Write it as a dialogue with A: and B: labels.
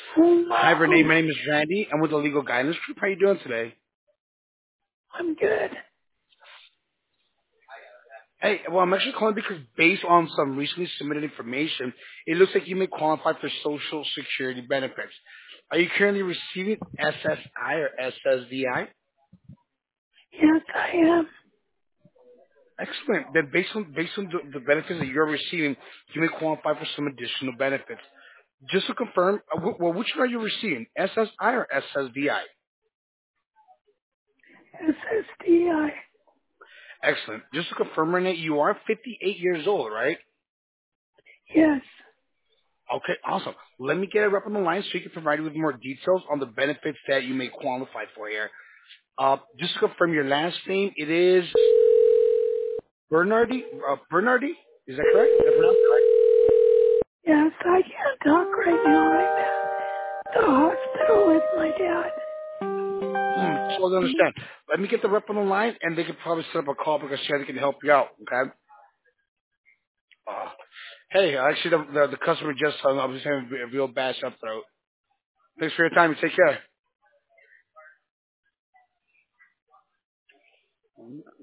A: Hi, Renee.
B: Hello.
A: My name is Randy. I'm with the Legal Guidance Group. How are you doing today?
B: I'm good.
A: Hey, well, I'm actually calling because based on some recently submitted information, it looks like you may qualify for Social Security benefits. Are you currently receiving SSI or SSDI?
B: Yes, I am.
A: Excellent. Then based on the benefits that you're receiving, you may qualify for some additional benefits. Just to confirm, well, which one are you receiving, SSI or SSDI?
B: SSDI.
A: Excellent. Just to confirm, Renee, you are 58 years old, right?
B: Yes.
A: Okay, awesome. Let me get a rep on the line so you can provide you with more details on the benefits that you may qualify for here. Just to confirm your last name, it is Bernardi? Bernardi? Is that correct? Did I pronounce it right?
B: Yes, I can't talk right now. I'm at the hospital with my dad.
A: Totally understand. Let me get the rep on the line, and they can probably set up a call because Shannon can help you out, okay? Uh, hey, actually, the customer just hung up. He's having a real bad shut throat. Thanks for your time. You take care.